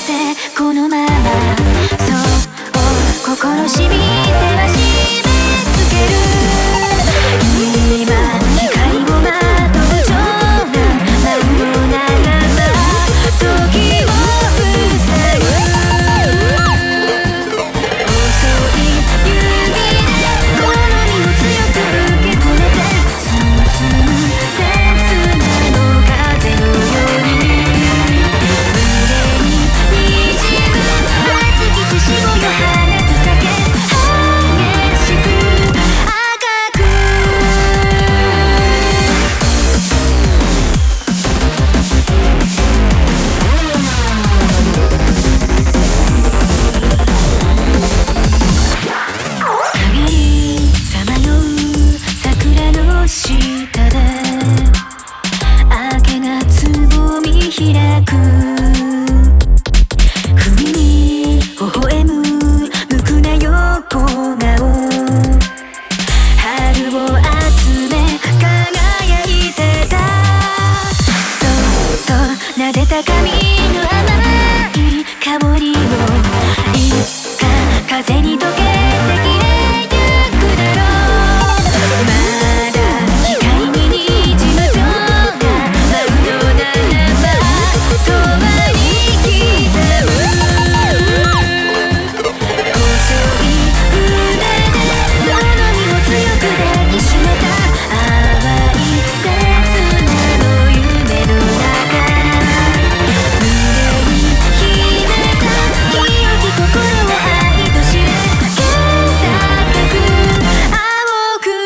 てこのままそう心しみては締め付ける今光をまとう蝶が舞うようならば時を塞ぐ遅い指で好みを強く受け止めて進む切なの風のように胸ににじむ熱き血潮よ放つ酒激しく赤く限さまよう桜の下で明けがつぼみ開く不意に微笑む無垢な横顔春を集め輝いてたそっと撫でた髪の甘い香りをいつか風に溶けて消えゆくだろうまだ光ににじむ蝶が舞うようならば永遠に刻む細い腕でその身を強く抱きしめた淡い切なの夢の中胸に秘めた清き心を愛と知れ天高く青く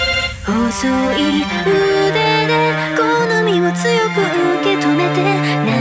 細い腕で好みを強く受け止めて